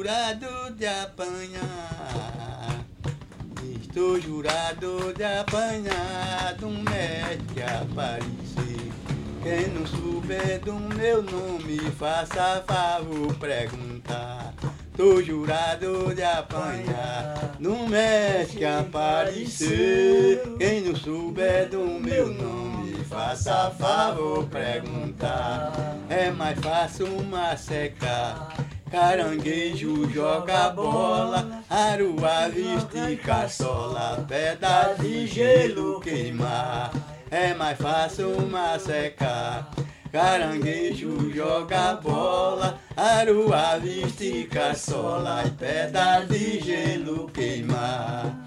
jurado de apanhar. Estou jurado de apanhar do mestre aparecer. Quem não souber do meu nome, faça favor perguntar. Tô jurado de apanhar do mestre aparecer. Quem não souber do meu nome, faça favor perguntar. É mais fácil massecar. Caranguejo joga bola, aruá viste caçola, pedra de gelo queimar. É mais fácil massecar. Caranguejo joga bola, aruá viste caçola, e pedra de gelo queimar.